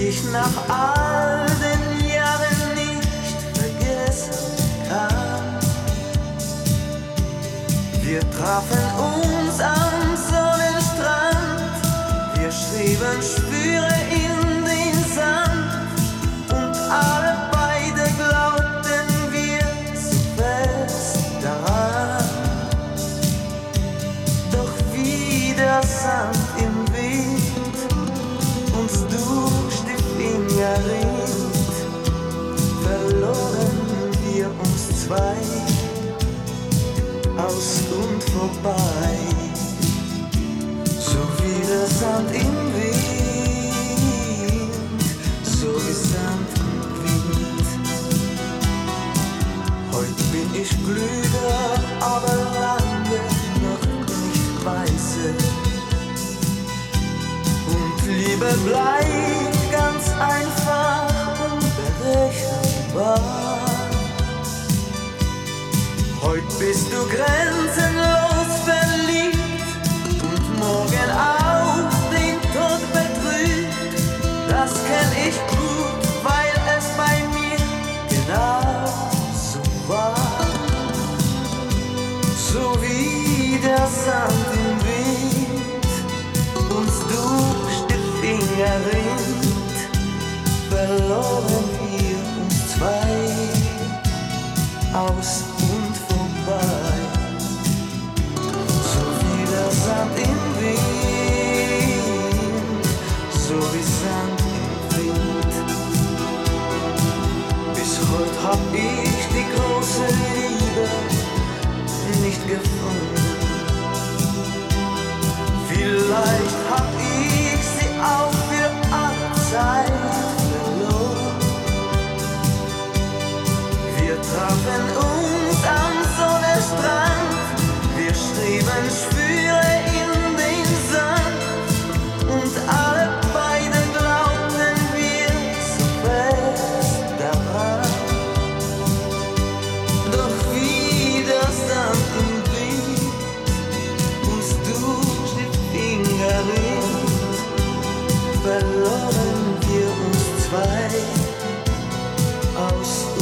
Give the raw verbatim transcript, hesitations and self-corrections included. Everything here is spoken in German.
ich nach all den Jahren nicht vergessen kann. Wir trafen uns am Sonnenstrand, wir schrieben Schwüre in den Sand und alle beide glaubten wir so fest daran. Doch wie der Sand im Wind uns durch die Finger rinnt, verloren wir uns zwei aus und vorbei, so wie der Sand im Wind, so wie Sand im Wind. Heute bin ich klüger, aber lange noch nicht weise, und Liebe bleibt ganz einfach unberechenbar. Heute bist du grenzenlos verliebt und morgen auf den Tod betrübt. Das kenn ich gut, weil es bei mir genau so war. So wie der Sand im Wind uns durch die Finger rinnt, verloren wir uns zwei aus und vorbei, so wie der Sand im Wind, so wie Sand im Wind. Bis heute hab ich die große Liebe nicht gefunden. Vielleicht hab ich sie auch für alle Zeit verloren. Wir trafen uns am Sonnenstrand, wir schrieben Schwüre in den Sand und alle beide glaubten wir so fest daran. Doch wie der Sand im Wind uns durch die Finger rinnt, verloren wir uns zwei aus